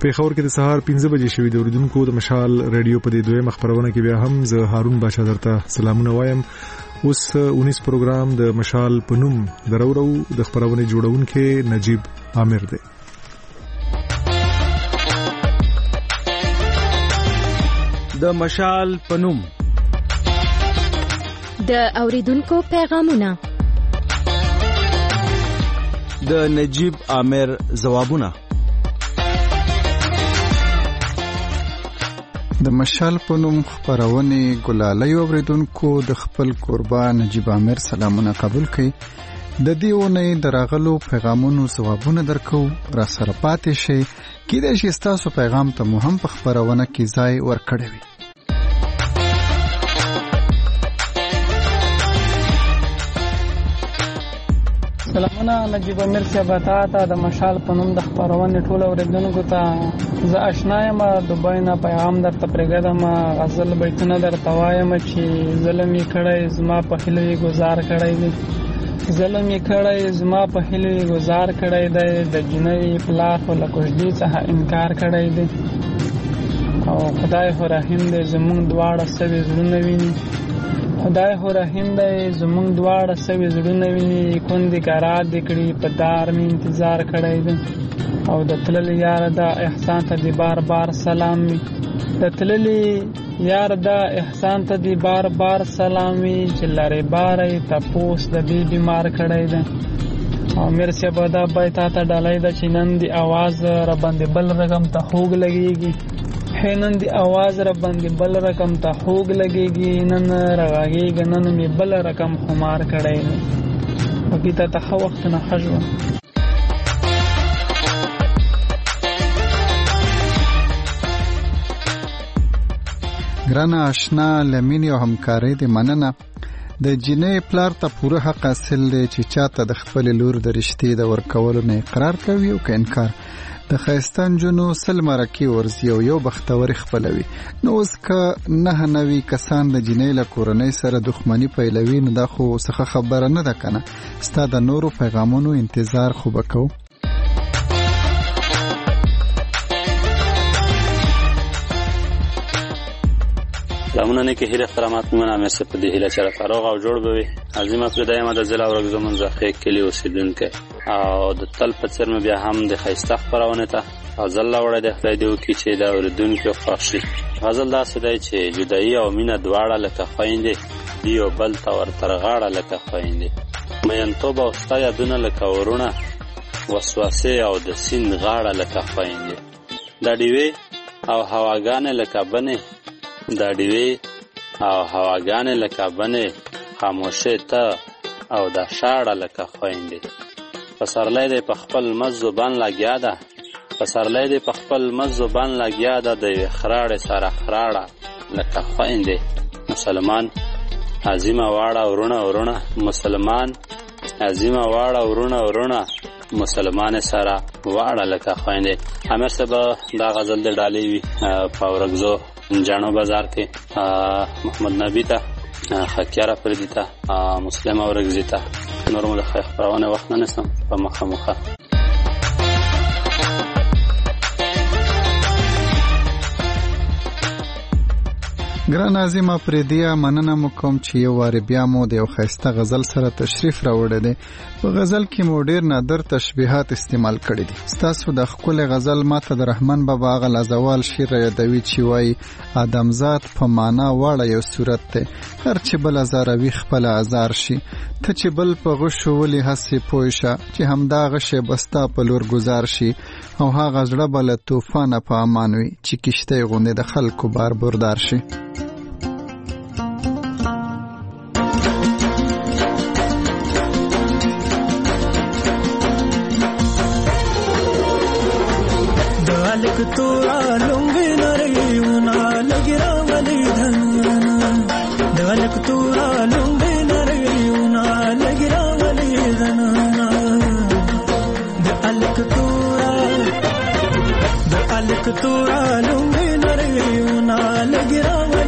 پیښور کې د سهار 5 بجې شوې د اوریدونکو د مشال ریډیو په دې دویمه خبرونه کې بیا هم زه هارون باشا درته سلامونه وایم. اوس 19 پروګرام د مشال پنوم درورو د خبرونه جوړونکو نجیب عامر دی. د مشال پنوم د اوریدونکو پیغامونه، د نجیب عامر ځوابونه. د مشال پنوم خبرونه ګلالۍ اوریدونکو د خپل قربان نجیب عامر سلامونه قبول کړي. د دیونه دراغلو پیغامونو ځوابونه درکو، را سره پاتې شي کیدای شي تاسو پیغام ته مهم په خبرونه کې ځای ورکړی وي. سلامونه نجیب عامر صاحب ته د مشال پنوم د خبرونه ټول اوریدونکو ته زه آشنا یم. دوبای نه پیغام درته پرېږدم، غزل بیتونه درته وایم چې ظلم یې کړی زما په هیلو یې گزار کړی دی، ظلم یې کړی زما په هیلو یې گزار کړی دی، د جنۍ پلار خو له کوژدې څخه انکار کړی دی، او خدای خو رحیم دی زمونږ دواړه سوي زړونه ویني، خدای خو رحیم دی زمونږ دواړه سوي زړونه ویني، کندې ګرات دې کړي په دار مې انتظار کړی دی، او د تللي یار دا احسان ته دی بار بار سلام وي، د تللي یار دا احسان ته دی بار بار سلام وي، چې لارې بارې تپوس د دې بیمار کړی دی. او میر صاحب دا بیت ته ډالۍ ده چې نن دی आवाज را باندې بل رقم ته خوږ لګيږي، نن دی आवाज را باندې بل رقم ته خوږ لګيږي، نن راغيږي نن می بل رقم خمار کړی دی، وګی ته خو وخت نه خجو. ګرانه آشنا لمینی او همکاري دې مننه. د جنې پلار ته پوره حق حاصل دی چې چاته د خپل لور د رشتې د ورکولو نه اقرار کوي او که انکار. د خیستان جنو سل مرکی ورزي او یو بختوري خپلوي. نو اوس که نه نوي کسان د جنې له کورنۍ سره دښمنی پیلوي نو دا خو څه خبره نه ده کنه. ستا د نورو پیغامونو انتظار خو وکړو. لمونه نه کې هیله احترامات مونږه مې څه په دې هیله چې فراغ او جوړ بوي. عظیم افریدای ما د ضلع ورګ زمون ځخې کلی اوسیدونکو او د تل په څیر مې بیا هم د خیسته خبرونه ته او زله وړه د خدای دی وکي چې دا اوریدونکو خوشي. غزل دا سدای چې جدایي او مینه دواړه لکه خويندې دی او بل تا ور ترغاړه لکه خويندې، مې انتوب او ستا یادونه لکه ورونه وسوسه او د سین غاړه لکه خويندې، دا دیوي او هواګانې لکه بنه، دا دیوی او هواګانې لکه بنې، خاموشه ته او دا شاړه لکه خويندې، پسرلی دی په خپل مز زبان لګیا ده، پسرلی دی په خپل مز زبان لګیا ده، د خراړې سره خراړه لکه خويندې. مسلمان عظیمه واړه ورونه ورونه، مسلمان عظیمه واړه ورونه ورونه، مسلمان سره واړه لکه خويندې. امیر صاحب دا غزل د ډالۍ وی په ورګزو جانو بازار کې محمد نبی ته خکیاره پردی ته مسلم اورګزی ته نور مل خیر خبرونه وخت نه نسم په مخه. ګران عظیمه پردیا مننه مکوم چې یو واره بیا مو د یو خسته غزل سره تشریف راوړی دی. په غزل کې مو ډیر نادر تشبیهات استعمال کړي دي. تاسو د خپل غزل ماته د رحمان بابا غل ازوال شعر یادوي چې وای ادمزاد په معنا واړه یو صورت ته هر چې بل ازاروي خپل ازار شي، ته چې بل په غشو ولي هسي پويشه چې همدا غشه بستا په لور گزار شي، او هغه زړه بل طوفان په امان وي چې کشته غونډه د خلکو بار بردار شي. तोरा लुंगी नरियुना लगिरा वली धनना दलक तोरा लुंगी नरियुना लगिरा वली धनना दलक तोरा लुंगी नरियुना लगिरा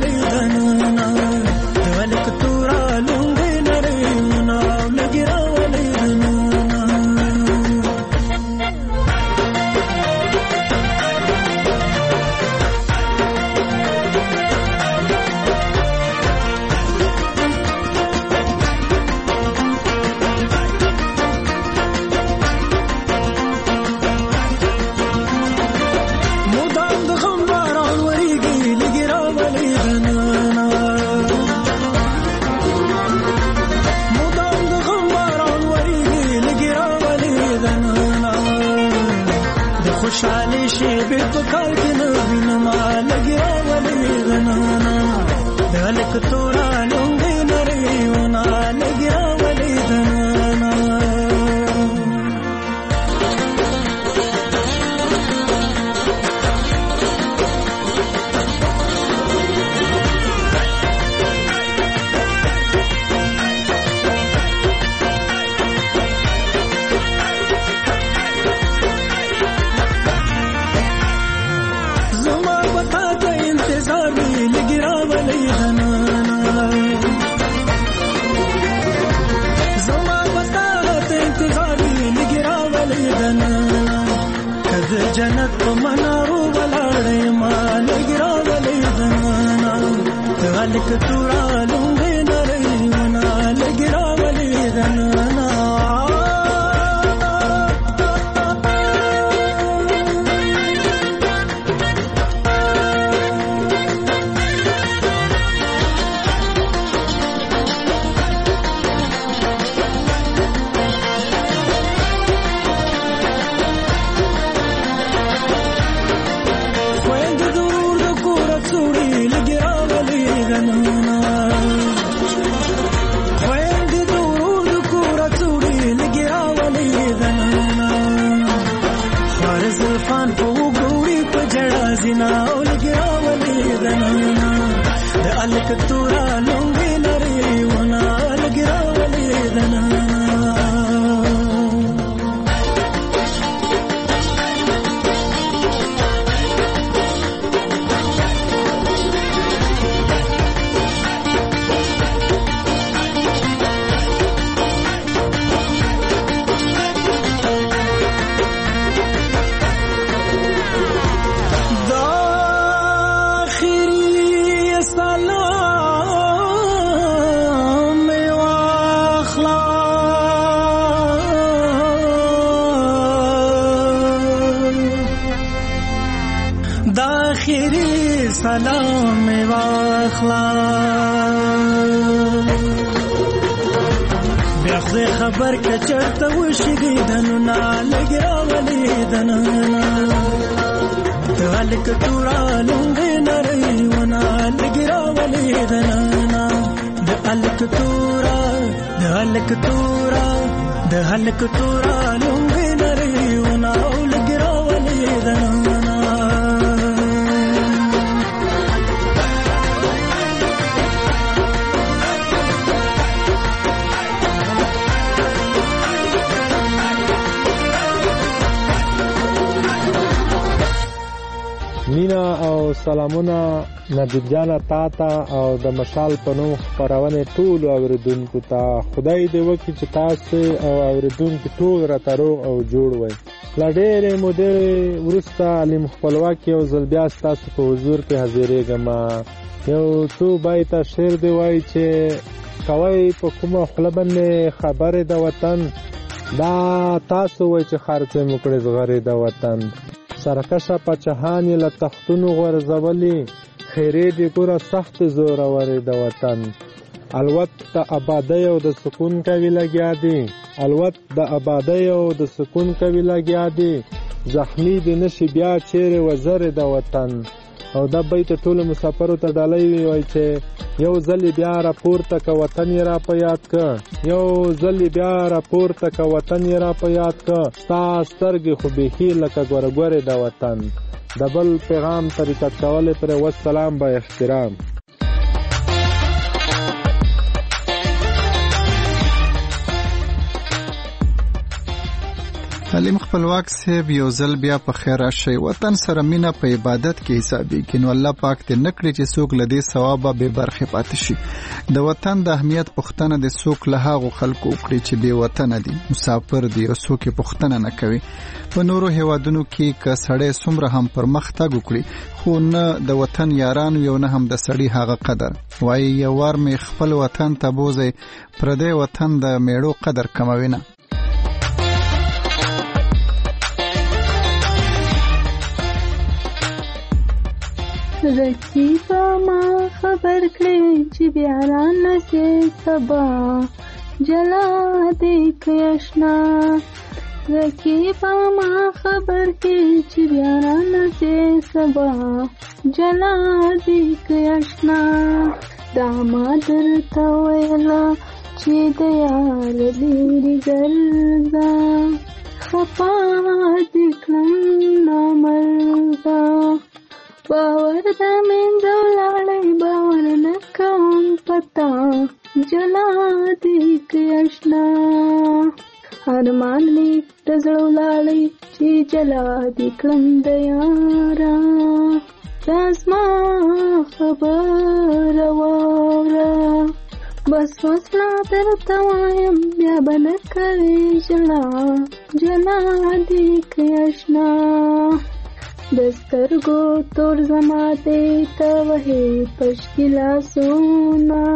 خوشحالي شي په کال کې نو وینما لګیا ولې غنانا دلک تورا لونګې نری ونا لګیا ولې غنانا جنت په منارو ولاړې ما لګرا ولې غنا تغلک تورا لونګې نری ونا لګرا ولې غنا تورا لونګې نری ونا لګرا ولې غنا سلام واخلا بیا خبر که چرته وشګې دنو نا لګرا ولې دنانا تغلک تورا لونګې نری ونا لګرا ولې دنانا د الک تورا لونګې نری ونا لګرا ولې دنانا مینا او سلامونه نجیب جانا تا او د مشال په نوم خپرونه ټول اوریدونکو ته خدای دې وکړي چې تاسو او اوریدونکو ټول راته روغ او جوړ وي. لا ډېرې مودې وروسته علیم خپلواک یو ځل بیا ستاسو په حضور کې حاضرېږم. یو څو بیته شعر دی وایي چې کوئ په کومه خوله باندې خبرې د وطن دا تاسو وایي چې خرڅې مو کړې زغرې د وطن سرکشه پچهانی له تختونو غورځولي خیرې دې ګوره سخت زورورې د وطن الوت د آبادۍ او د سکون کوي لګیا دي زخمی دې نشي بیا چیرې وزرې د وطن. او دا بیت ټول مسافرو ته ډالۍ وای چې یو ځل بیا راپورته که وطن یې را په یاد که ستا سترګې خو بیخي لکه ګورګورې د وطن. د بل پیغام طریقت کولې پر والسلام با احترام. علیم خپلواک صاحب یو ځل بیا په خیر راشي. وطن سره مینا په عبادت کې حسابي کینو الله پاک دې نکړي چې څوک لدی ثواب به برخه پاتې شي. د وطن د اهمیت پښتنه د څوک له هغه خلکو وکړي چې به وطن دي مسافر دي او څوک پښتنه نه کوي. په نورو هیوادونو کې ک سړی څومره هم پرمختګ وکړي خو نه د وطن یاران یو نه هم د سړی هغه قدر وایي. یو ور می خپل وطن ته بوزي پردې وطن د میړو قدر کموي نه. رقیبا ما خبر کړی چې بیا را نسې سبا جلا دې کښنا رکیبا ما خبر کې چې بیا رانځي سبا جلا دې کې آشنا دا ما درته ویلا چې د یار لري ګرځا خفا دې کړم نامردا باور د من دولړې باور نه کوم پتا جلا دې کې آشنا ارمان می رزړو لاړې چې جلا دې کړم د یارا رازما خبر واورا بس وصلا درته وایم بیا به نه کوې ژړا جلا دې کې آشنا د سترګو تور زما دې ته وهې پشکي لاسونه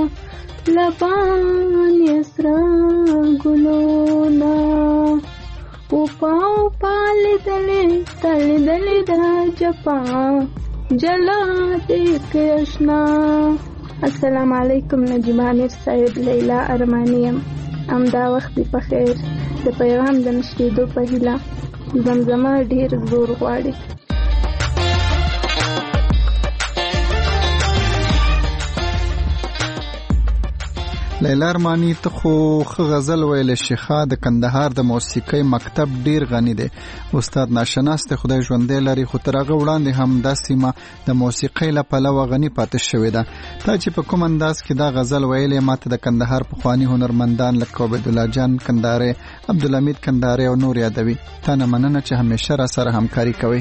لبان یسرا ګلونه او پالدلې تلدلې دا جپا جلا دې کې آشنا السلام علیکم نجیب عامر صاحب لیلا ارمانیم امدا وخت په خیر د پیغام د نشریدو په هیله زمزمه ډیر زور غواړي لیلا ارمانی ته خو غزل ویل شيخه د کندهار د موسیقۍ مکتب ډیر غنی دی استاد ناشناس ته خدای ژوندې لري خو ترغه وړاندې هم د سیمه د موسیقۍ له پلوه غنی پاتې شوې ده تا چې په کوم انداز کې دا غزل ویلې ماته د کندهار په خواني هنرمندان لکه عبد الله جان کندهاري عبدالحمید کندهاري او نور یادوي تا نه مننه چې همیشه را سره همکاري کوي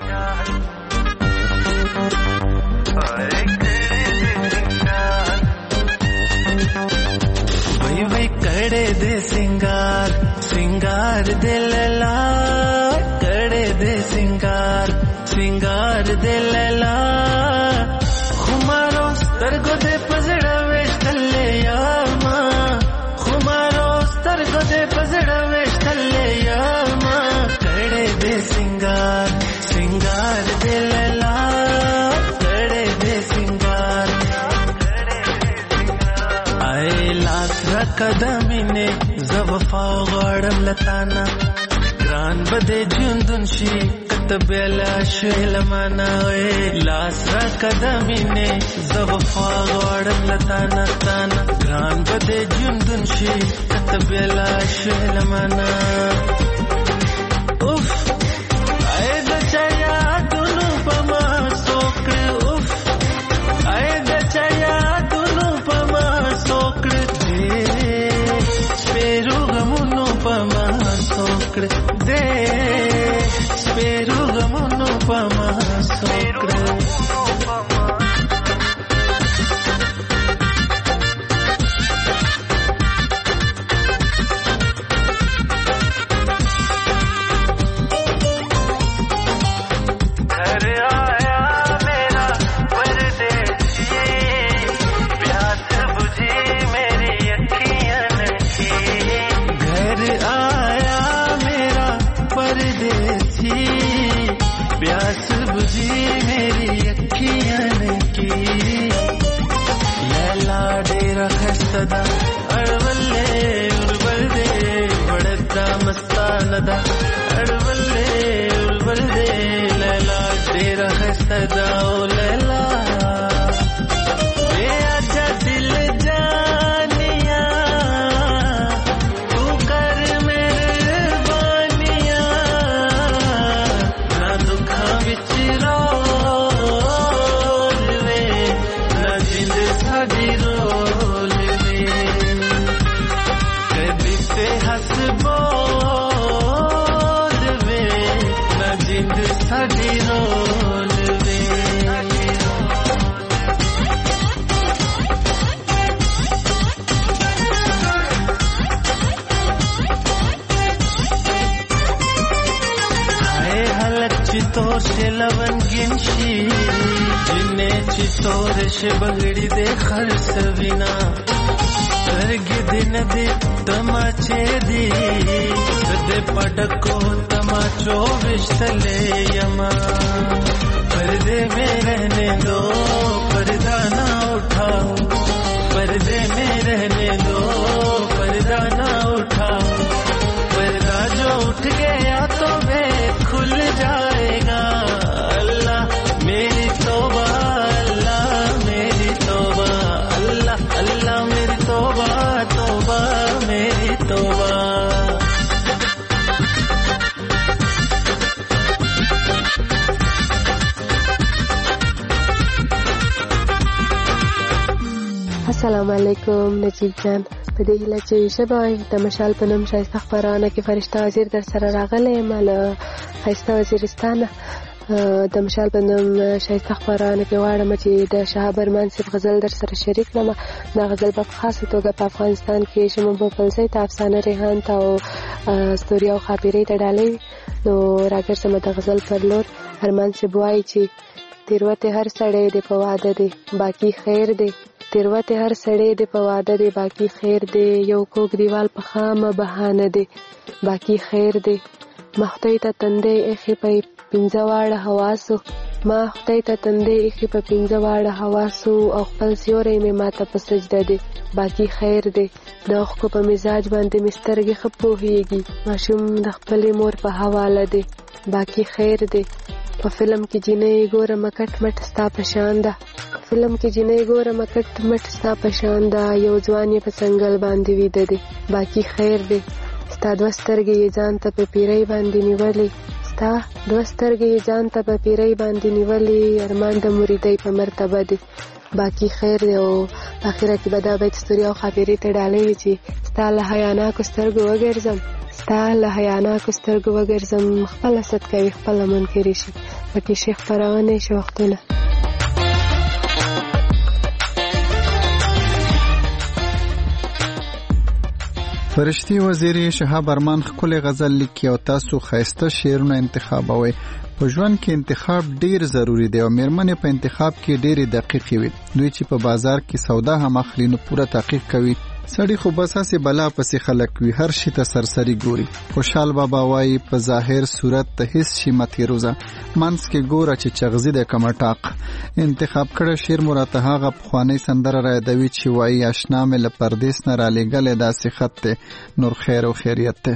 कड़े दे सिंगार सिंगार दे लला कड़े दे सिंगार सिंगार दे लला खुमारो स्तरगो दे पजड़ा वेष्टले यामा खुमारो स्तरगो दे पजड़ा वेष्टले यामा कड़े दे सिंगार सिंगार दे लला कड़े दे सिंगार आए लाख قدمینه زوفا غړم لتانا ګران بده ژوندون شي کتبلا شلمانا لاس را قدمینه زوفا غړم لتانا تانا ګران بده ژوندون شي کتبلا شلمانا اوف اې د چایا دونو پما سوکړ اوف اې د چایا دونو پما سوکړ Speru gamuno pama sokre de Speru gamuno pama sokre da arvalle urvalde badda mastanada arvalle urvalde laila tera hasada o laila ye acha dil janiya tu kar mere baniya na dukha vich rolve na jind sadi चितोर से लवन गिनशी जिन्ने चितोर से बगड़ी दे खर्च बिना दिन दे तमाचे दी सदे पटको तमाचो विश्तले यमा पर्दे में रहने दो पर्दा ना उठाओ पर्दे में रहने दो पर्दा ना उठाओ पर्दा जो السلام علیکم نجیب جان، په دې هیله چې ښه به وئ. د مشال په نوم ښایسته خپرونه کې فرشته وزیر در سره راغلی یم له ښایسته وزیرستانه. د مشال په نوم ښایسته خپرونه کې غواړم چې د شهاب ارمان صاحب غزل در سره شریک کړم. دا غزل په خاصه توګه په افغانستان کې شمه پوپلزی ته، افسانه ریحان ته او ستوري او خاپیرۍ ته ډالۍ وي. نو راګرځم د غزل پر لور. ارمان صاحب وایي چې تیروتې هر سړی دی په واده دی باقي خیر دی، تیروتې هر سړی دی په واده دی باقي خیر دی، یو کوک دیوال په خامه بهانه دی باقي خیر دی. ما خدای ته تندی ایښې په پنځه واړه حواسو، ما خدای ته تندی ایښې په پنځه واړه حواسو، او خپل سیوری مې ماته په سجده دی باقي خیر دی. د اوښکو په مزاج باندې مې سترګې ښه پوهېږي، ماشوم د خپلې مور په حواله دی باقي خیر دی. په فلم کې جینۍ ګورم کټ مټ ستا په شان ده، فلم کې جینۍ ګورم کټ مټ ستا په شان ده، یو ځوان یې په څنګل باندې ویده دی باقي خیر دی. ستا دوه سترګې یې ځان ته په پیرۍ باندې نیولې، ستا دوه سترګې یې ځان ته په پیرۍ باندې نیولې، ارمان د مریدۍ په مرتبه دی باقي خیر دی. او په اخره کې به دا بیت ستوري او خاپیرۍ ته ډالۍ وي چې ستا له حیاناکو سترګو وګرځم، ستا له حیاناکو سترګو وګرځم، خپله صد کوي خپله منکرې شي. پکې شیخ خپرونې شي وختونه. فرشتي وزیري شهاب ارمان ښکلی غزل لیکي او تاسو ښایسته شعرونه انتخابوئ. په ژوند کې انتخاب ډیر ضروری دی او میرمنې په انتخاب کې ډیرې دقیقې وي. دوی چې په بازار کې سودا هم اخلي نو پوره تحقیق کوي. سړی خو بس هسې بلا پسې خلک وي، هر شي ته سرسري ګوري. خوشحال بابا وایي په ظاهر صورت ته هیڅ شي مه تېروزه، منځ کې ګوره چې چغزي دی که مټاق. انتخاب کړی شعر مو راته هغه پخوانۍ سندره را یادوي چې وایي اشنا مې له پردیس نه رالیږلی داسې خط دی، نور خیر او خیریت دی.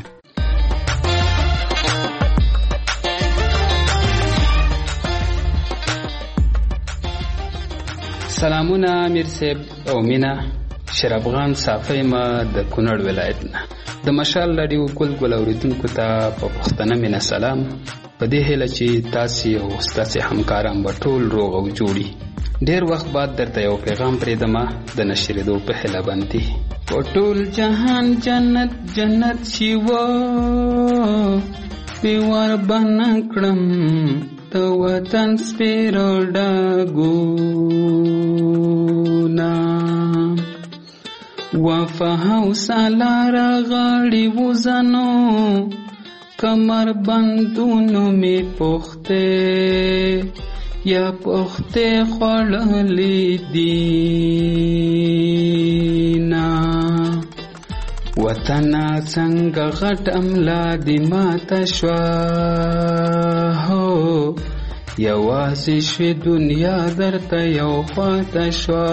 سلامونه امیر صاحب او مینا، شرافغان صافی ما د کونړ ولایت نه. د مشال رادیو ګل اوریدونکو ته په پښتنه مینا سلام. په دې هیله چې تاسو او تاسو همکاران به ټول روغ او جوړي. ډیر وخت بعد درته یو پیغام پرېږدم د نشریدو په هیله باندې. په ټول جهان جنت جنت شي و پیوار بنا کړم د وطن سپیرو ډاګونا، وفا حوصله را غاړې وزنو کمر بندونو می پخته یا پخته خوړلې دینا، وطن څنګه غټ املا دی ماته شوا هو یوازې شوی دنیا درته یو خواته شوا.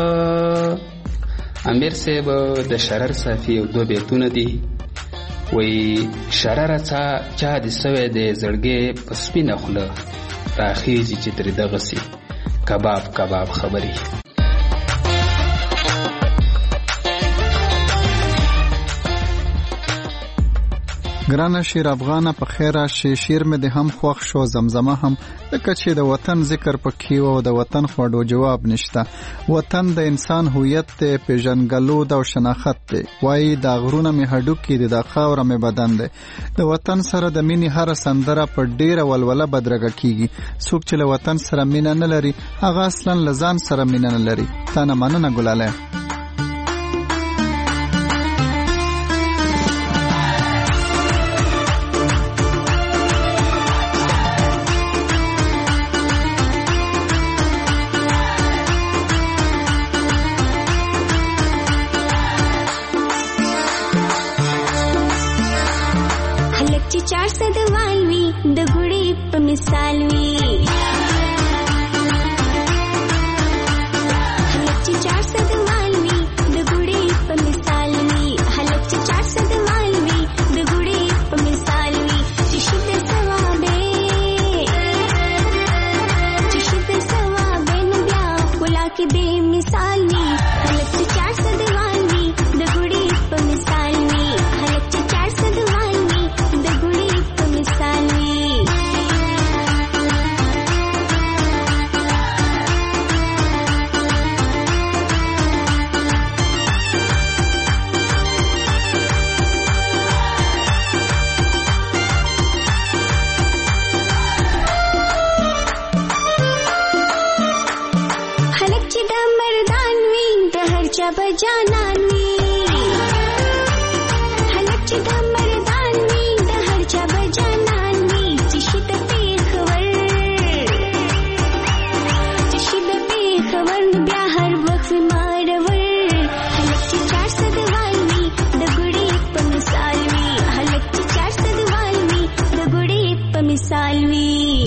امیر صاحب د شرر صافی او دو بیتونه دي. وی شرر چا د سوی د زړګې په سپینه خوله راخیږي چې ترې دغسې کباب کباب خبرې. ګرانه شیر افغانه په خیر راشي. شیر مې د هم خوښ شو، زمزمه هم، لکه چې د وطن ذکر پکې و او د وطن خوړو جواب نشته. وطن د انسان هویت دی، پیژنګلو د او شناخت دی. وایي دا غرونه مې هډوکي دي، دا خاوره مې بدن دی. د وطن سره د مینې هره سندره په ډیره ولوله بدرګه کیږي. څوک چې له وطن سره مینه نه لري هغه اصلا له ځان سره مینه نه لري. تا نه مننه ګلاله. د مردان وي د هر چا به جانان وي هلک چې د مردان وي د هر چا به جانان وي چې شي د پېښور بیا هر وخت مارور هلک چې 400 وال وي د ګوړې په مثال وي هلک چې 400 وال وي د ګوړې په مثال وي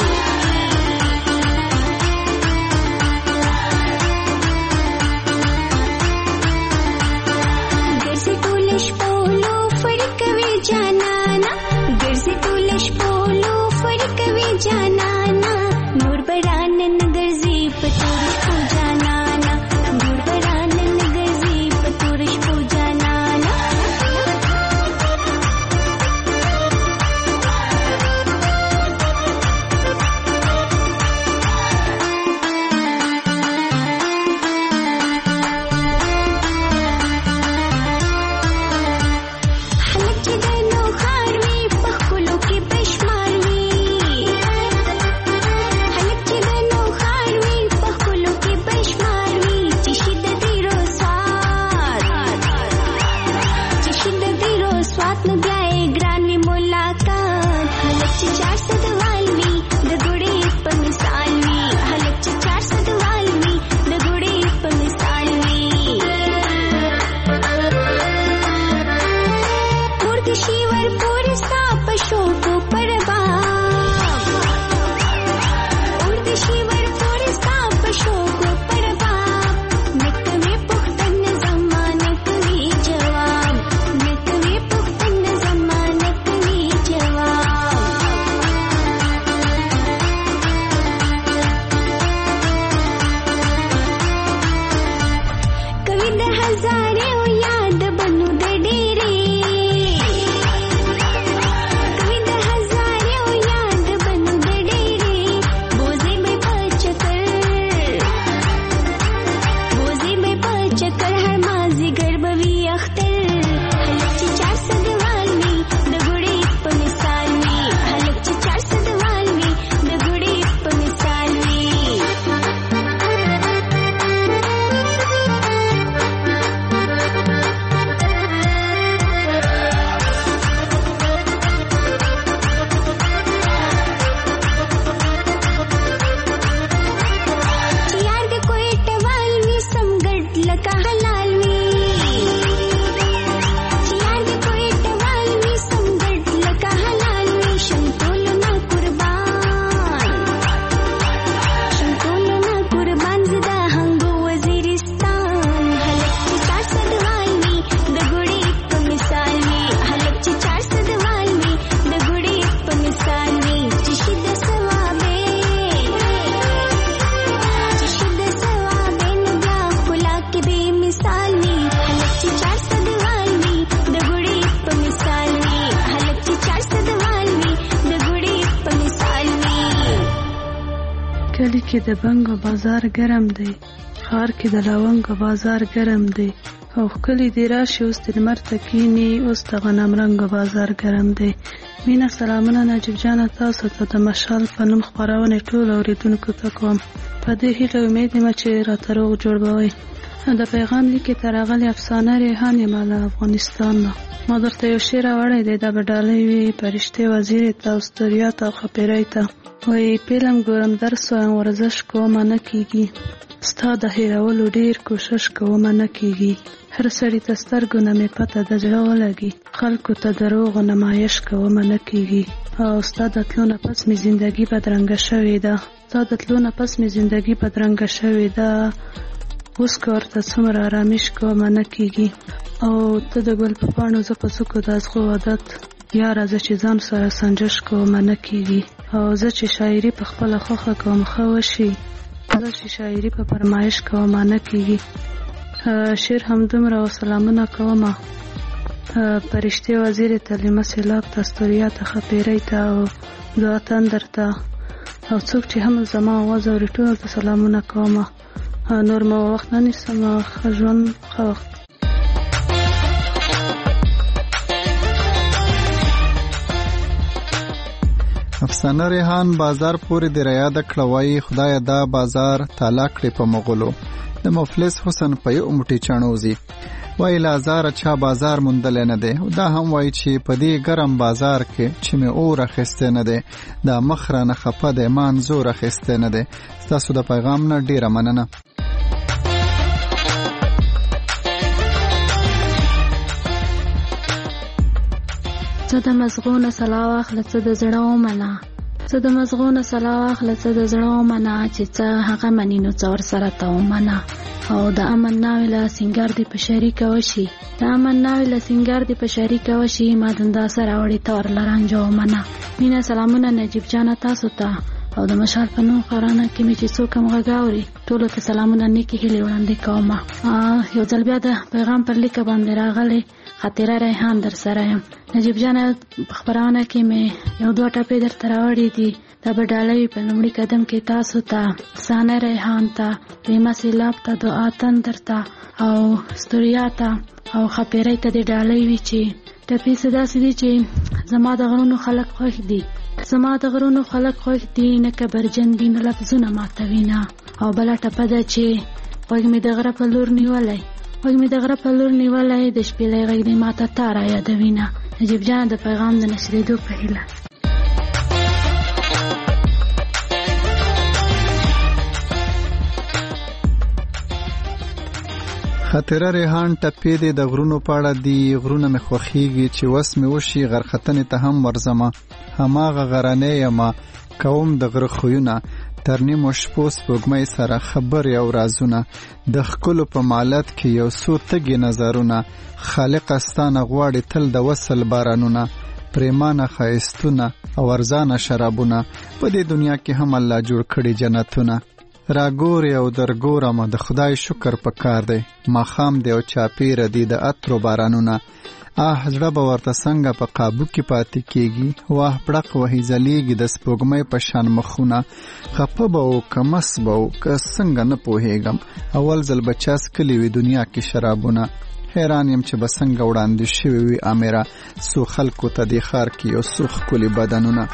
کلی کې د بنګو بازار ګرم دی خار کې د لونګو بازار ګرم دی او کلی دی راشي اوس د لمر تکینی اوس د غنم رنګو بازار ګرم دی مینا سلامونه نجیب جان تاسو ته د مشال په نوم خبرونه ټول اوریدونکو ته کوم په دې هیله امید یم چې راته روغ جوړ بوي د پیغام لیکي ترغلي افسانه ریحان مال افغانستان ما درته یو شعر وړی دی د بډالۍ وی پرشته وزیر ته استریات او خبرای ته وای فلم ګورم درس او ورزش کوم نه کیږي ستا د هیرولو ډیر کوشش کوم نه کیږي هر سړی ته سترګو نه مې پته د زړه ولګي خلکو ته دروغ نمایش کوم نه کیږي او ستا د تلو نه پس مې زندگی بدرنګه شوې ده ستا د تلو نه پس مې زندگی بدرنګه شوې ده اوس کار ته څومره آرامش کوم نه کیږي او ته د ګل په پاڼو ز په سکو د ازغو عادت یا راځه چې ځان سره سنجش کوم نه کیږي او زه چې شاعري په خپل خوخه کوم خو شي زه چې شاعري په فرمایش کوم نه کیږي شعر هم دومره سلامونه کوم پرشته وزیر تعلیم سیلاب تستوریات خبرې ته او دعا تندرته او څوک چې هم زما आवाज اوري ټول ته سلامونه کوم نور مو وخت نه نسم خجون خو افسانه ریحان بازار پورې د ریا د کړوي خدای دا بازار تالا کړې په مغولو د مفلس حسن په یو موټی چڼوزي وای لازار چا بازار مندل نه دی دا هم وای چې په دې ګرم بازار کې چې مې اور اخیسته نه دی دا مخرانه خپه د مان زور اخیسته نه دی تاسو د پیغام نه ډیره مننه څه د مزغونه سلا واخله څه د زړه ومنه څه د مزغونه سلا واخله څه د زړه ومنه چې څه هغه مني نو څه ورسره ته ومنه او د امن ناوې له سینګار دې په شریکه وشي د امن ناوې له سینګار دې په شریکه وشي ما دندا سره وړې ته ورله رانجه ومنه مینه سلامونه نجیب جانه تاسو ته او د مشال په نوم خورانه کې مې چې څوک هم غږ اوري ټولو ته سلامونه نیکې هیلې وړاندې کومه یو ځل بیا د پیغام پر لیکه باندې راغلی خاطره ریحان در سره یم نجیب جانه په خپرونه کې مې یو دوه ټپې درته راوړي دي دا به ډالۍ په لومړي قدم کې تاسو ته سانه ریحان ته ریما سیلاب ته دعا تندر ته او ستوریا ته او خپېرۍ ته دې ډالۍ وي چې ټپې څه داسې دي چې زما د غرونو خلک خوښ دي زما د غرونو خلک خوښ دي نه کبرجن دي نه لفظونه ماتوینه او بله ټپه ده چې غوږ مې د غره په لور نیولی غوږ مې د غره په لور نیولی د شپېلۍ غږ دې ماته تا را یادوینه نجیب جانه د پیغام د نشرېدو په هیله خاطره ریحان ټپې دې د غرونو پاړه دي غرونه مې خوښیږي چې وس مې وشي غرختنې ته هم ورځمه هماغه غرنۍ یمه کوم د غره خویونه تر نیمو شپو سپوږمۍ سره خبرې او رازونه د ښکلو په مالت کې یو څو تږي نظرونه خالقه ستانه غواړي تل د وصل بارانونه پریمانه ښایستونه او ارزانه شرابونه په دې دنیا کې هم الله جوړ کړي جنتونه راګوري او درګورم د خدای شکر پکار دی ماښام دی او چاپیره دی د عطرو بارانونه زړه به ورته څنګه په قابو کې پاتې کېږي واه پړق وهي ځلیږي د سپوږمۍ په شان مخونه خفه به و که مس به و که څنګه نه پوهېږم اول ځل به چا څکلي وي دنیا کې شرابونه حیران یم چې به څنګه وړاندې شوي وي امره څو خلکو ته دې ښار کې یو څو ښکلي بدنونه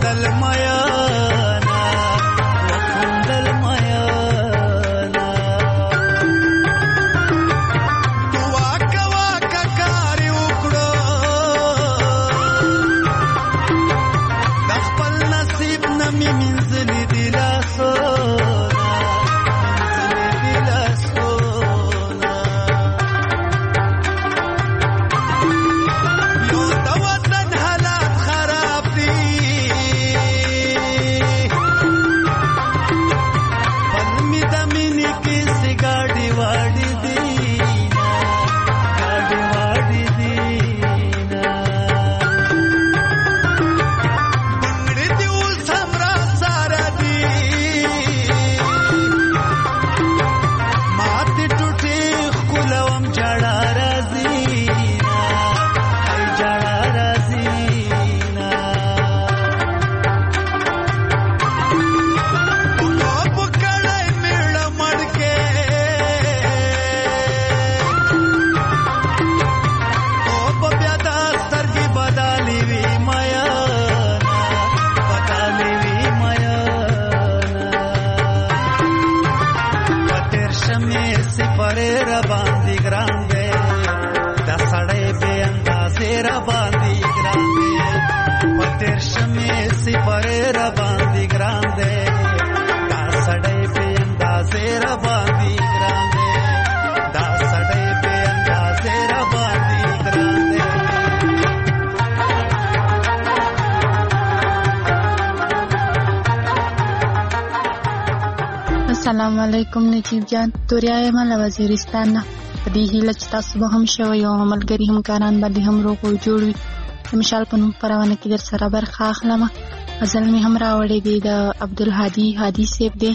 السلام علیکم نجیب جان، توریای مال وزیرستان نه. په دې هیله چې تاسو به هم شوی او ملګري همکاران باندې هم روغ او جوړ وي. د مشال په نوم خپرونه کې در سره برخه اخلم. غزل مې هم راوړی دی د عبدالهادي هادي صاحب دی.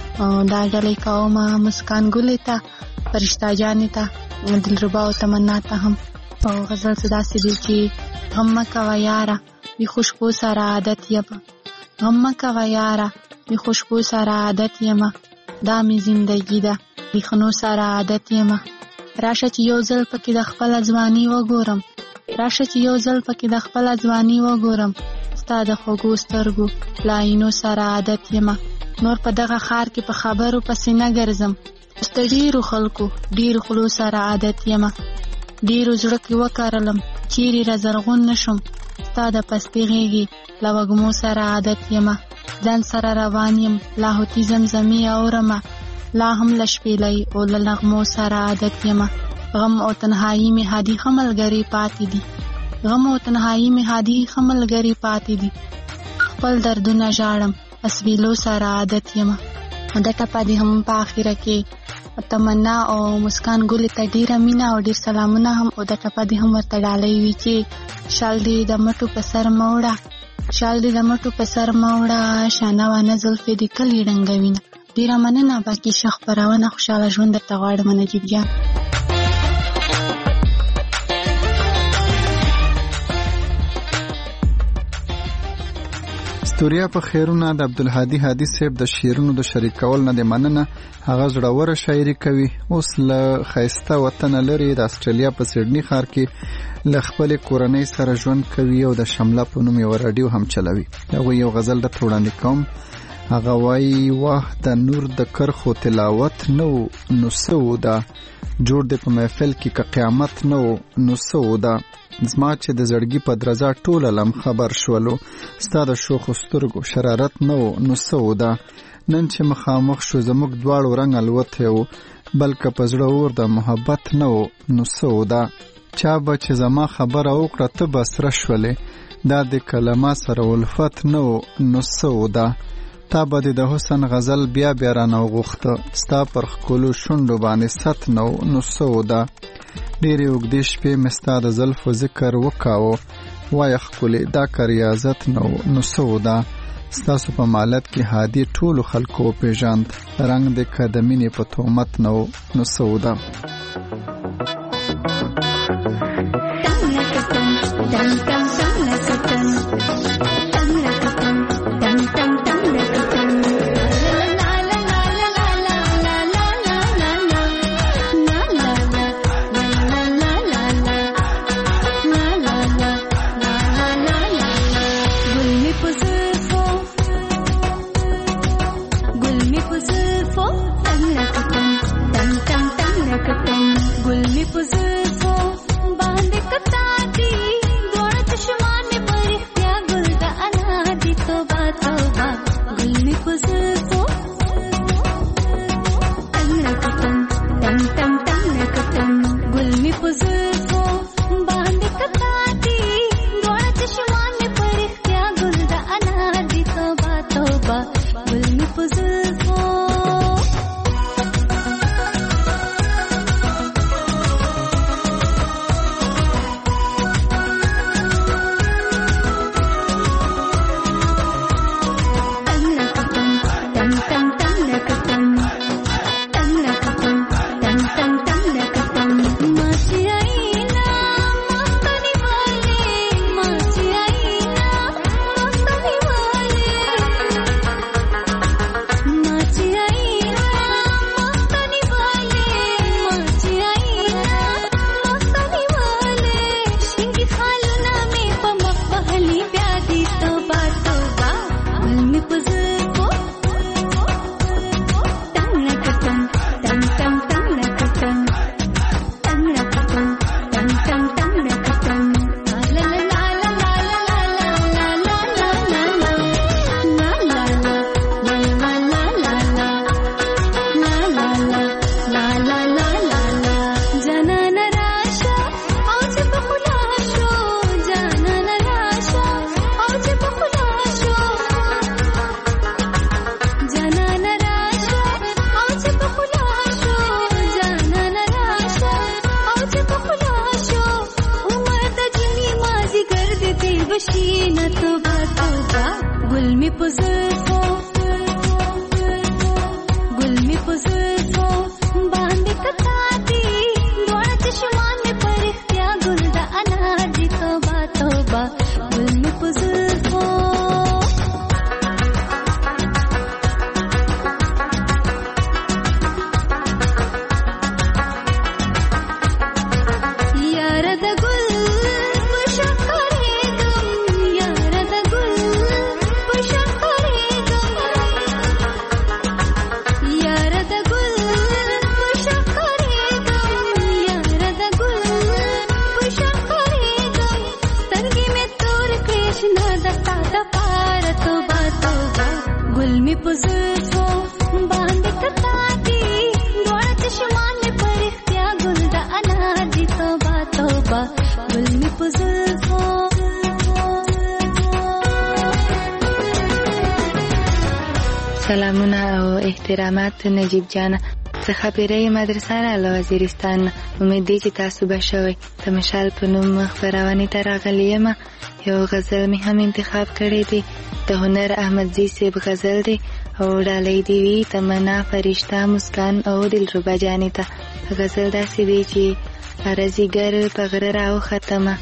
دا ډالۍ کوم مسکان ګلې ته، فرشته جانې ته، دلربا او تمنا ته هم. او غزل څه داسې دی چې غم مه کوه یاره بې خوشبو سره عادت یمه، غم مه کوه یاره بې خوشبو سره عادت یمه، دا مې زندګي ده بیخنو سره عادت یمه. راشه چې یو ځل پکې د خپل ځواني وګورم، راشه چې یو ځل پکې د خپل ځواني وګورم، ستا د خوږو سترګو لاینو سره عادت یمه. نور په دغه ښار کې په خبرو پسې نه ګرځم، اوس د ډېرو خلکو ډېرو خولو سره عادت یمه. ډېرو زړه کې وکرلم چیرې را زرغون نشم، ستا د پستې غېږې له وږمو سره عادت یمه. ځان سره روان یم لاهوتي زمزمې اورمه، لا هم له شپېلۍ او له نغمو سره عادت یمه. غم او تنهایي مې هادي ښه ملګري پاتې دي، غم او تنهایي مې هادي ښه ملګري پاتې دي. خپل دردونه ژاړم اسویلو سره عادت یمه. د ټپه دې هم په آخره کې تمنا او مسکان ګلې ته ډېره مینه او ډېر سلامونه هم. او د ټپه دې هم ورته ډالۍ وي چې شال دې د مټو په سر مه وړه، شال دې د مټو په سر مه وړه، شانه وانه زلفې دې کلي ړنګوینه. ډېره مننه. باقي ښه خپرونه خوشحاله ژوند درته غواړم نجیب جان. ستوریا په خیرونه د عبدالهادي هادي صاحب د شعرونو د شریکول نه د مننه. هغه زړوره شاعري کوي. اوس له ښایسته وطنه لرې د استرالیا په سیډني ښار کې له خپلې کورنۍ سره ژوند کوي او د شمله په نوم یوه راډیو هم چلوي. هغوی یو غزل درته وړاندې کوم. هغه وایي واه د نور د کرخو تلاوت نه و نو څه و ده، جوړ دی په محفل کې که قیامت نه و نو څه و ده، زما چې د زړګي په درزا ټوله لم خبر شولو، ستا د شوخو سترګو شرارت نه و نو څه و ده، نن چې مخامخ شو زموږ دواړو رنګ الوتی و، بلکه په زړه اور د محبت نه و نو څه و ده، چا به چې زما خبره وکړه ته به سره شولې، دا د کلمه سره الفت نه و نو څه و ده، تا به د حسن غزل بیا بیا رانه وغوښته، ستا پر ښکلو شونډو باندې ست نه و نو څه و ده، ډېرې اوږدې شپې مې ستا د زلفو ذکر وکاوه، وایه ښکلې دا که ریاضت نه و نو څه و ده، ستاسو په مالت کې هادي ټولو خلکو وپېژاند، رنګ دې که د مینې په تهمت نه و نو څه و ده. می پزلفو تنگرکتن تنگ تنگ تنگرکتن گل می پزلفو باندې کتاتی دوړه چشمان می پرختیا ګل د انار دی توبه توبه گل می پزلفو سلامونه او احترامات نجیب جان څخه پیری مدرسه له وزیرستان. امید دی چې تاسو به شوي. د مشال په نوم خبرونه ته راغلی یم. یو غزل می هم انتخاب کړی دی د هنر احمدزی صاحب غزل دی او ډالۍ دی وی تمنا فرشتہ مسکان او دلربا جانی ته. غزل داسې دی چې ارزیګر په غره راو ختمه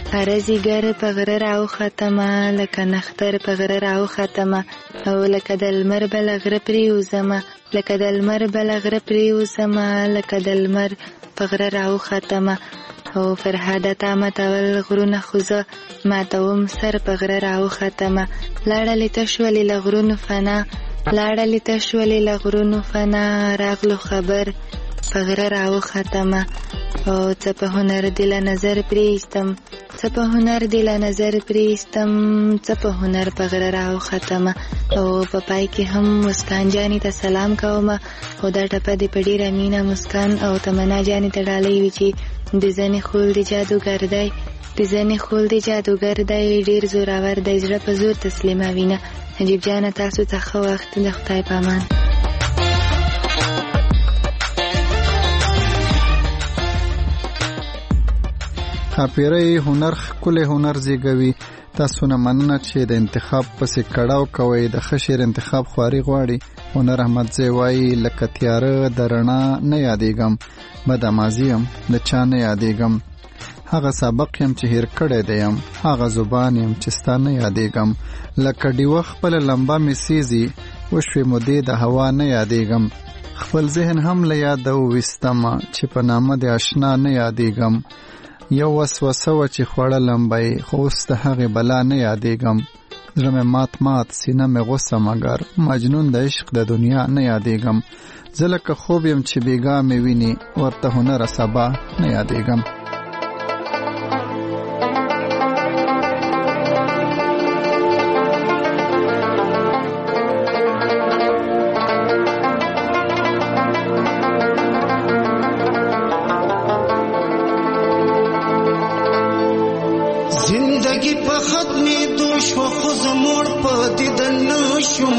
ارزیګر په غره راو ختمه لکه نختر په غره راو ختمه او لکه د لمر بل غره پریوزمه لکه د لمر بل غره پریوزمه لکه د لمر په غره راو ختمه او فرهاده تا متول غرونه خوزه ماتوم سر په غره راو ختمه لاړلې تشولې لغرونو فنا لاړلې تشولې لغرونو فنا راغلو خبر په غره راو ختمه او څه په هنر دل نظر پریستم څه په هنر دل نظر پریستم څه په هنر په غره راو ختمه او په پای کې هم مسکان جانی ته سلام کوم او دا ټپه دې په ډیره مینه مسکان او تمنا جانی ته ډالۍ وی چې د ځنې خول د جادوګر دی د ځنې خول د جادوګر دی ډیر زورور دی زړه په زور تسلیموینه. نجیب جان تاسو ته ښه وخت د خدای په امان. خاپیری هنر خپل هنر زیږوي. تاسو نه مننه چې د انتخاب پسې کړهو کوي. د خشیر انتخاب خواري غواړي. هنر احمدزی وایي لکه تیاره د رڼا نه یادېږم بد مازیم د چا نه یادېږم هغه سبق يم چې هیر کړی دی يم هغه زبان يم چې ستا نه یادېږم لکه ډیوه خپل لمبه مې سیزي وشوې مودې د هوا نه یادېږم خپل ذهن هم له یاده وویستمه چې په نامه د اشنا نه یادېږم یو وسوسه وه چې خوړه لمبه خو اوس د هغې بلا نه یادېږم زړه مې مات سینه مې غوسه مګر مجنون د عشق د دنیا نه یادېږم زه لکه خوب یم چې بیګا مې ویني ورته هنره سبا نه یادېږم په ختمېدو شوه خو زه موړ په دیدن نشم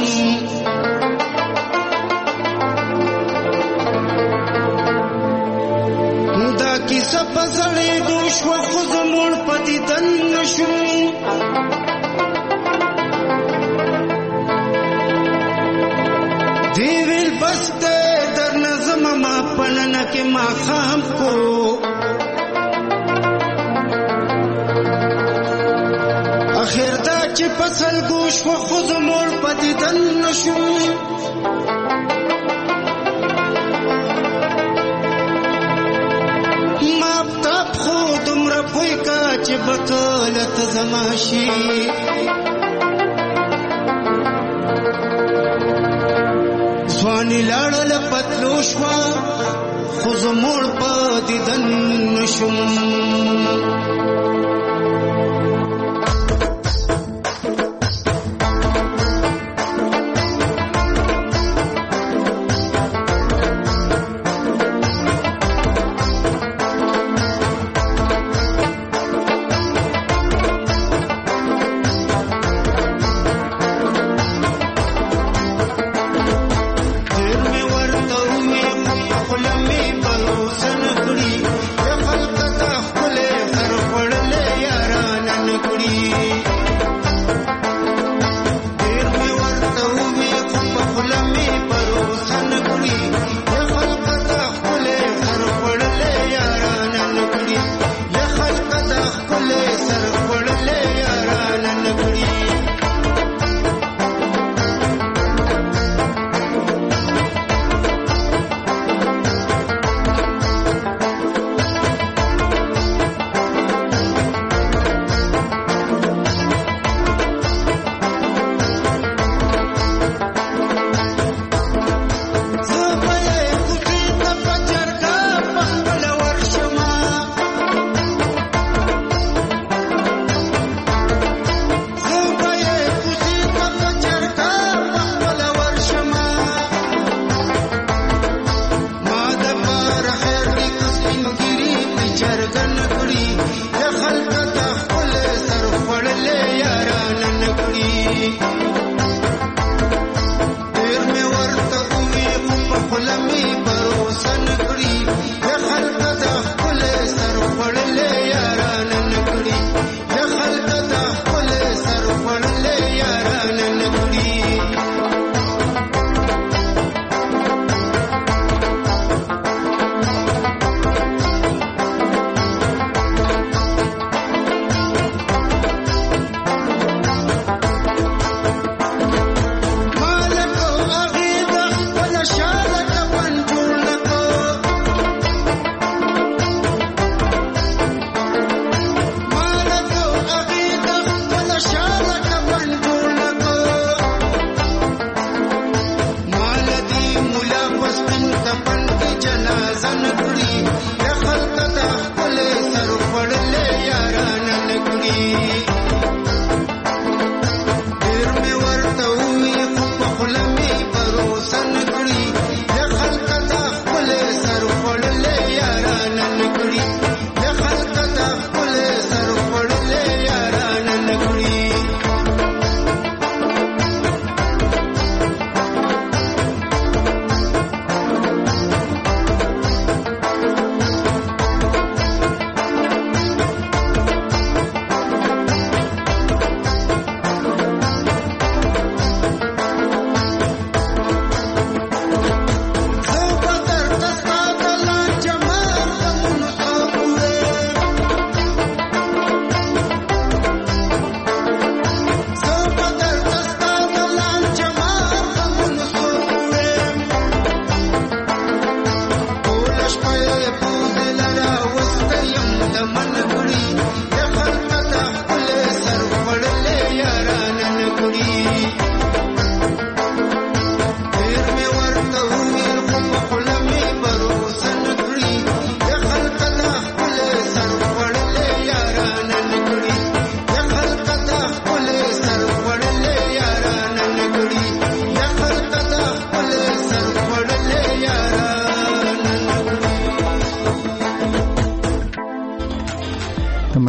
دا کیسه په زړېدو شوه خو زه موړ په دیدن نشم دی ویل بس دی در نظم ما پننه کې ماښام کو اخر دا چې پسل گوش و خود مول پا دیدن نشو مابتاب خود امرا پوی کا چې بطالت زماشی زوانی لارل پتلوش و خود مول پا دیدن نشو خلمی بلو سنکڑی یا خلق تا خلے خر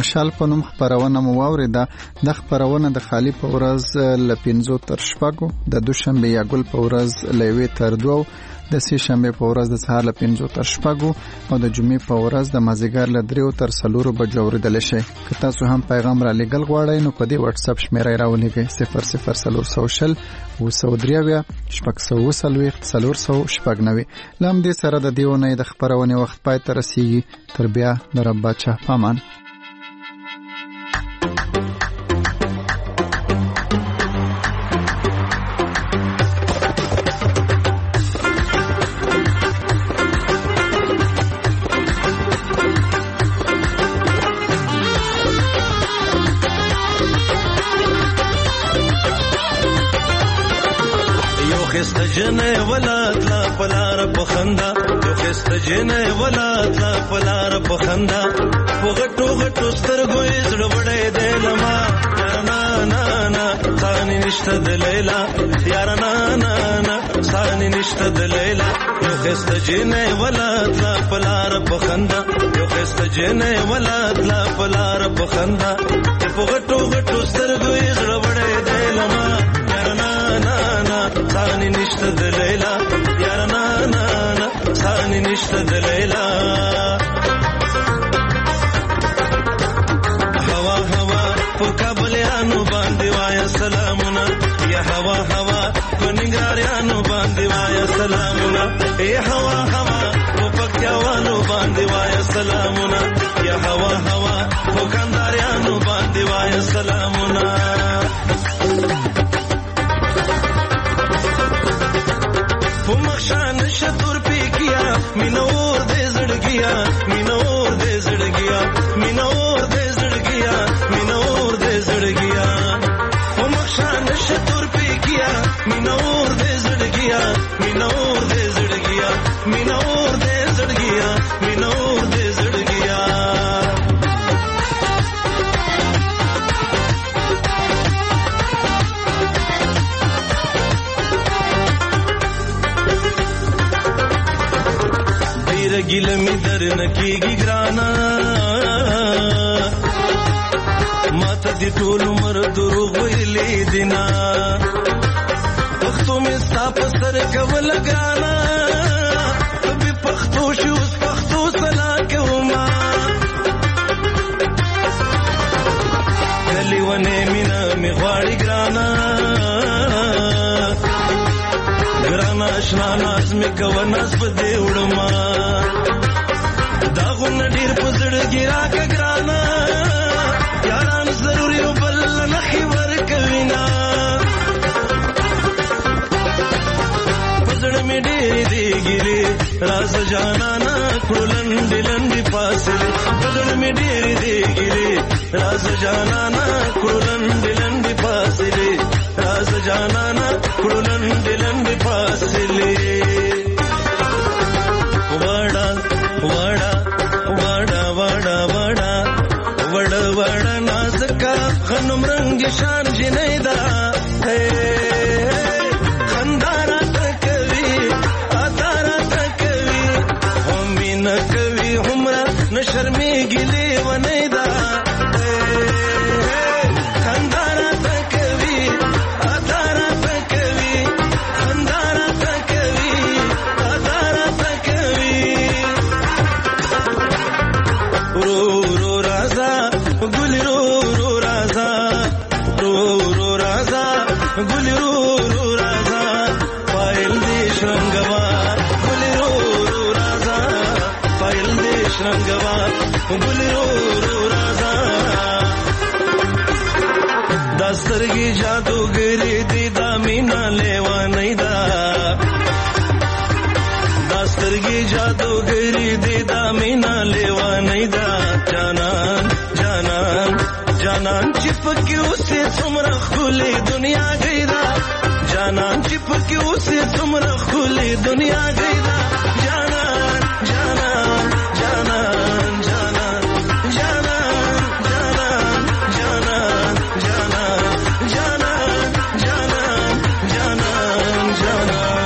مشال په نوم خبرونه مو واوریده. د خبرونه د خالی په ورځ ل 5 تر 6 د دوشنبه یا ګل په ورځ ل 1 تر 2 د سې شنبه په ورځ د سهار ل 5 تر 6 او د جمعې په ورځ د مازیګر ل 3 تر 4 بجو اوریدل شي. که تاسو هم پیغام را لګل غواړئ نو په دې واتس اپ شمیره راولېږئ 00400 وسودریاویا شپږ سلوي څلور سو شپږ لام دې سره د دیونه د خبرونه وخت پای ته رسیږي. تر بیا د رب بچا پامان. جنې ولات لا پلار پخندا یو خست جنې ولات لا پلار پخندا وګټو غټو سترګو یې زړوړې دې لما نا نا نا ثاني نشته د لیلا یار نا نا نا ثاني نشته د لیلا یو خست جنې ولات لا پلار پخندا یو خست جنې ولات لا پلار پخندا وګټو غټو سترګو یې زړوړې دې لما یار نا نا نا ثاني نشته د لیلا یار نا نا نا ثاني نشته د لیلا هوا هوا په کابلیانو باندې وای سلامونه یا هوا هوا په ننګرهاریانو باندې وای سلامونه یا هوا هوا په پکتیاوانو باندې وای سلامونه یا هوا هوا په کندهاریانو باندې وای سلامونه مخشان شتور پیکیا مینور دې زړګیا مینور دې زړګیا مینور دې زړګیا مینور دې زړګیا مخشان شتور پیکیا مینور دې زړګیا مینور دې زړګیا مینور دې زړګیا مینور دې زړګیا गिल में दर नकीगी ग्राना माता दी टोल उमर दुरुग वैली दिना पख्तों में साप सर कवल गाना कभी पख्तों शूस पख्तों सला के उमा गली वने मिना में ख्वाड़ी ग्राना ग्राना अशना नाज में कवनास बदे उड़मा दागुन ढेर पजड़ गिरा का ग्राना यारान जरूरी बल नखी वर कविना पजड़ में ढेरी दे गिरे राज जाना ना खुलन दिलंदी फासले पजड़ में ढेरी दे गिरे राज जाना ना खुलन दिलंदी फासले राज जाना ना खुलन दिलंदी फासले वड़ा वड़ा वड़ा वड़ा वड़ा वड़ा वड़ा नाज़का खनुम रंग शान जिनेदा है खंदारा तकवी आतारा तकवी हमी न कवी हमरा न शर्मी गिले वनेदा खंदारा तकवी आतारा तकवी खंदारा तकवी आतारा तकवी रो रो राजा गुल रो रो राजा रो रो राजा गुल रो रो राजा पायल देश रंगवा गुल रो रो राजा पायल देश रंगवा गुल रो रो राजा दस्तरगी जादूगरी दीदा मीना लेवा नैदा दस्तरगी जादूगरी दीदा मीना लेवा नैदा जानान जानान जानान चिपकी उसे तुमरा खुली दुनिया गईदा जानान चिपकी उसे तुमरा खुली दुनिया गईदा जानान जानान जानान जानान जानान जानान जानान जानान जानान जानान जानान जानान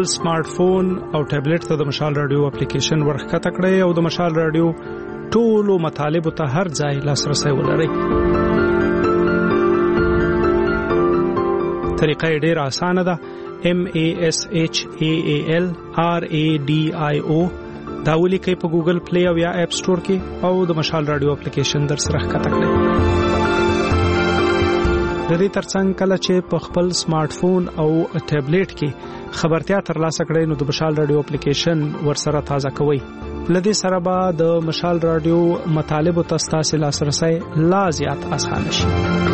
سمارټ فون او ټابلیټ ته د مشال رادیو اپلیکیشن ورخکته کړئ او د مشال رادیو ټولو مطالبه ته هر ځای لاسرسي ولرئ. طریقه ډیره اسانه ده. MASHAALRADIO دا ولیکئ په ګوګل پلی او یا اپ سٹور کې او د مشال رادیو اپلیکیشن در سره ښکته کړئ. د دې ترڅنګ کله چې په خپل سمارټ فون او ټابلیټ کې خبرتیا ترلاسه کړئ نو د مشال رادیو اپلیکیشن ورسره تازه کوئ. لدې سره به د مشال رادیو مطالب او تاسو لاسرسي لا زیات اسانه شي.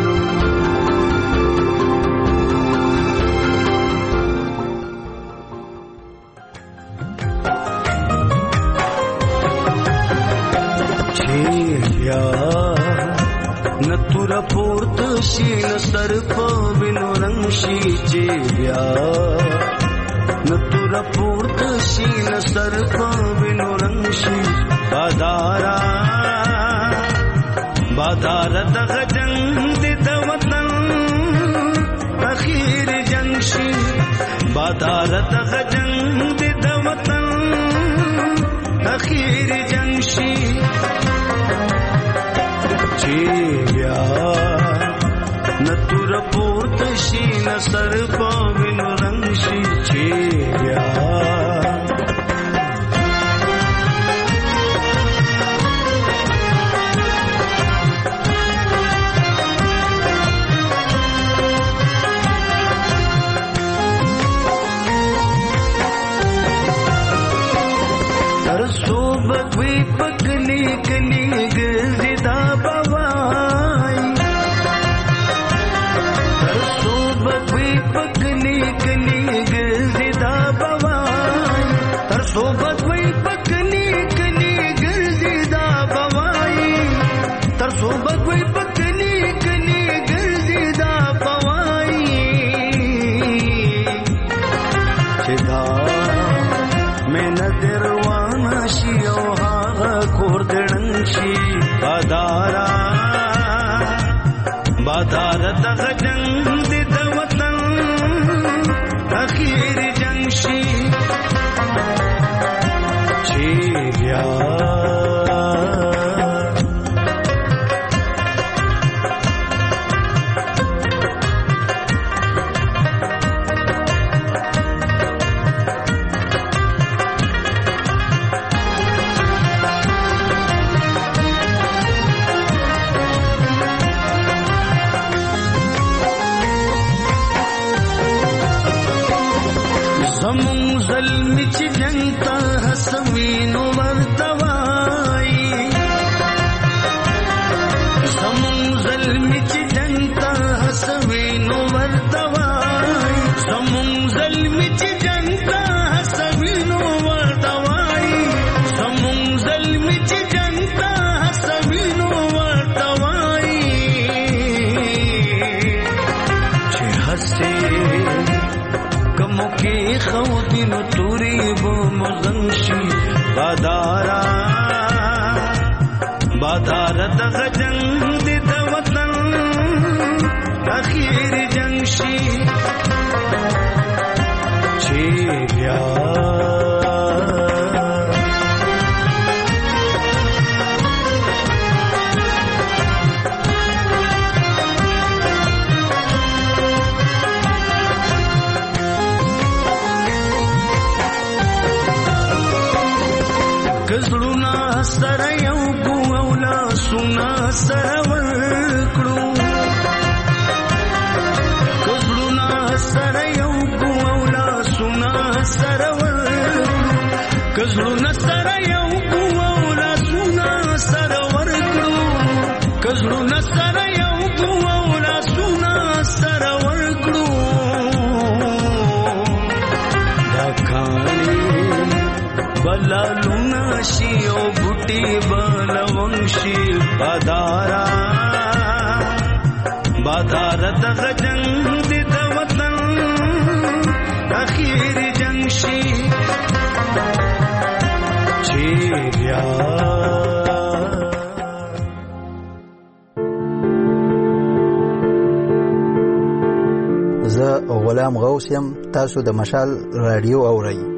نتورا پورت شین سر په وینو رنگ شي چې بیا نتورا پورت شین سر په وینو رنگ شي بادارا دغه جنگ د وطن اخیر جنگ شي بادارا دغه جنگ د وطن اخیر جنگ شي بیا نتور پورت شي نصر پاوین رنگ شي چې بیا تر صوبت وی پکلی کلی گزیدا بادار دغه جنگ د وطن اخیر جنگ شي چې بیا بادار دغه جنگ د وطن اخیر جنگ شي چې بیا کزړونا سره یو ګولا سنا سره ورکړو کزړونا سره یو ګولا سنا سره ورکړو کزړونا سره یو ګولا سنا سره ورکړو کزړونا سره یو ګولا سنا سره ورکړو دا کانی بلالونا شي او بوټي بلون شي بادارا دغه جنگ د وطن اخیر جنگ شي چې بیا زه غلام غوث یم. تاسو د مشال رادیو اورئ.